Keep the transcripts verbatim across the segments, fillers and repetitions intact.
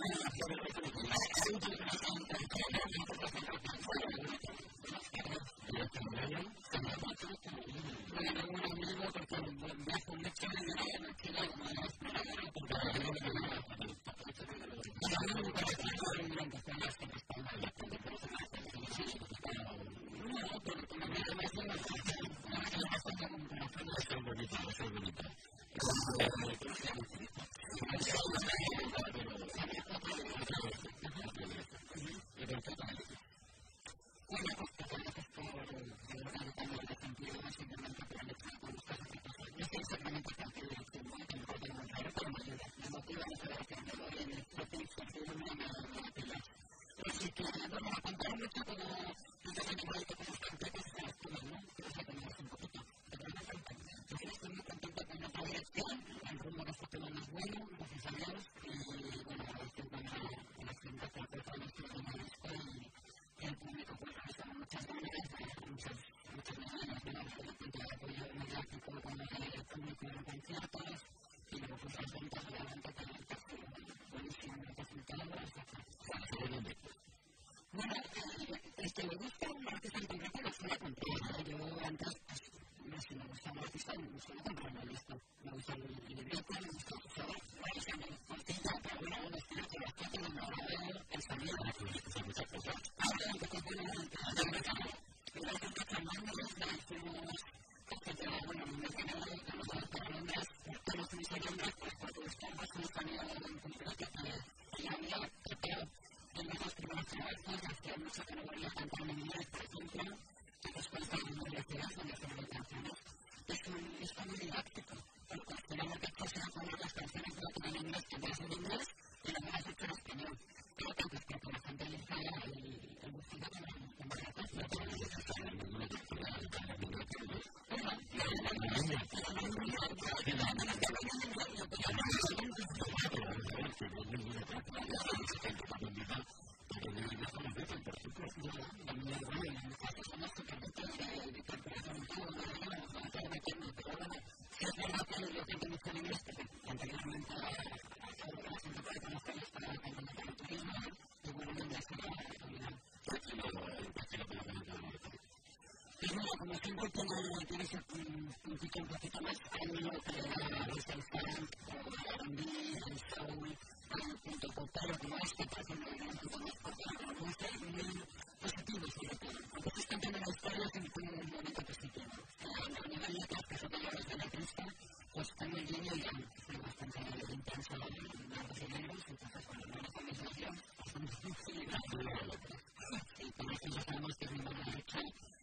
Como siempre tiene, tiene ese puntito un poquito más cálido que la vista del funk, o el R and B, el soul, el punto popero como este, que es un punto más popular, me gusta, muy positivo sobre todo. Porque estás cantando la historia que me pone un momento positivo. A nivel de letras, que es lo que yo les doy la pista, pues tengo el guiño ya, soy bastante intenso en blancos y negros, entonces bueno, no lo mis letras, bastante equilibrado de las letras. Y con esto ya sabemos que es mi mano derecha.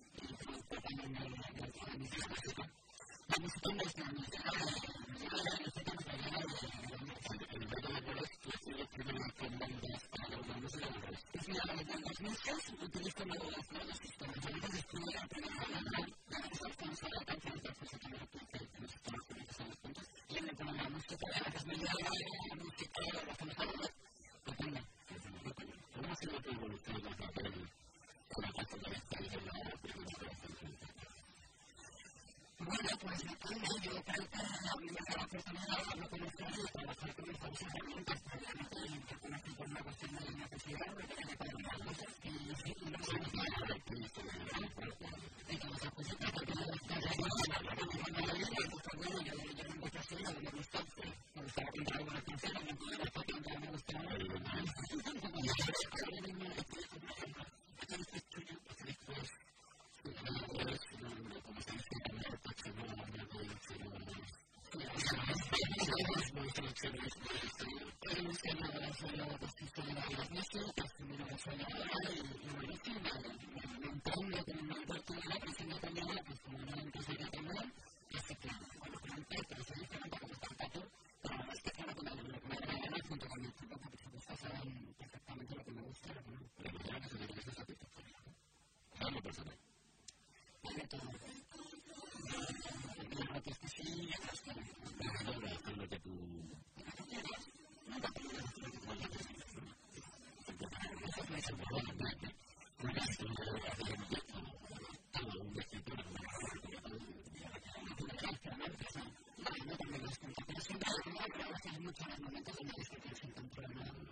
La música no es una música, la música no es una música, el método de los que se le escriben con bandas para los músicos. Es una de las músicas, utilizo los sistemas. A veces escribo la primera palabra, la resolución sobre la canción, después se cambia la canción, los sistemas que necesitan los puntos, y le pongo la música, a veces me lleva la música, la que me sale, depende. ¿Cómo se ve tu evolución en el papel con la canción de la historia de la primera canción? Bueno, pues depende. Yo creo que me da la oportunidad de conocer y trabajar con estas herramientas, probablemente que conocí por una cuestión de necesidad, de que me pueden dar cosas y no sé, no sé, y que las cositas que tengo que hacer, me la vida, pues bueno, yo no me gusta así, me gusta, me gusta cantar algunas canciones, me gusta cantar, me gusta, mucho en los momentos en los que se encuentra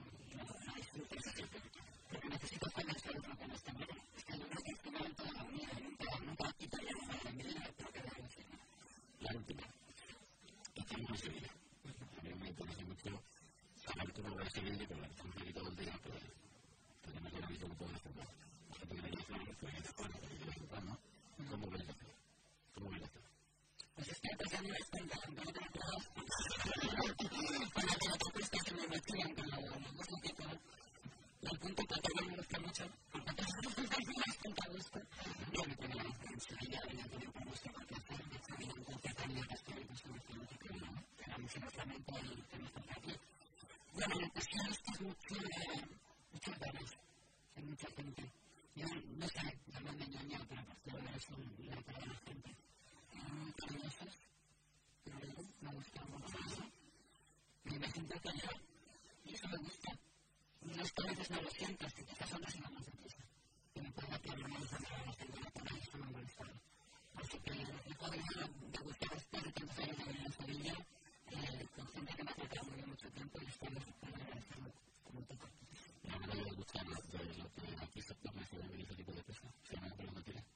siguiente, pero estamos aquí todo el día, pues, pues no quiero que lo puedo hacer. La gente que me dice, pues, bueno, de vez en cuando, ¿cómo ves esto? ¿Cómo ves esto? Pues es que empezando a estar en todo el trabajo, con la que la propuesta que me motivan con los dos equipos, y el punto que también me gusta mucho, porque todas las puntas a gusto, yo me pongo en Sevilla, evidentemente por gusto, porque hacer de Sevilla un intercambio que estoy pues una experiencia que no, pero musicalmente y que me está aquí. Bueno, pues sí, esto es mucho de muchas ganas, hay mucha gente. Yo no sé, no me engaño, pero pues yo es la cara de la gente. Muy cariñosos, me gusta mucho eso. Y me siento callado, y eso me gusta. No es que a veces no lo sientas, que quizás son las más deprisa. Y me pasa que no me gusta nada más que la cara, eso no me gusta. Así que me podría degustar después de tantos años de vivir en Sevilla, con gente que me ha tratado muy mucho tiempo y estoy disfrutando de hacerlo como un poco. La verdad de gustar de lo que aquí se toma se ve ese tipo de cosas, se llama por donde tira.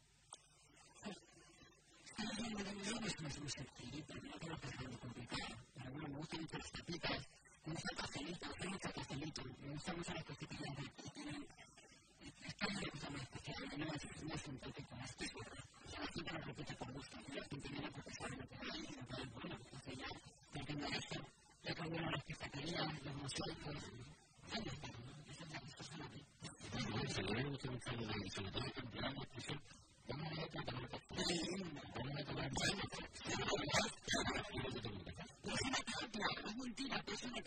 Estaba hablando de un libro, es muy sencillito, no creo que sea muy complicado. Pero bueno, me gustan mucho las tapitas, me gusta el cafelito, soy mucho cafelito, me gustan mucho las cositas de aquí, tienen... Es que hay una cosa muy especial, no es muy sintético, es que es verdad. O sea, la gente lo repite por gusto, y la gente viene porque sabe lo que hay, y lo que hay bueno, entonces ya, partiendo de esto, ya que bueno, las pizzaterías, los mosaicos, ¿dónde están? Esas ya cosas son aquí. Se le ve mucho mucho de sobre todo el campeonato, la expresión. Vamos a ver qué tal está. Vamos a tomar bien. Pero es una película, es mentira, pero es una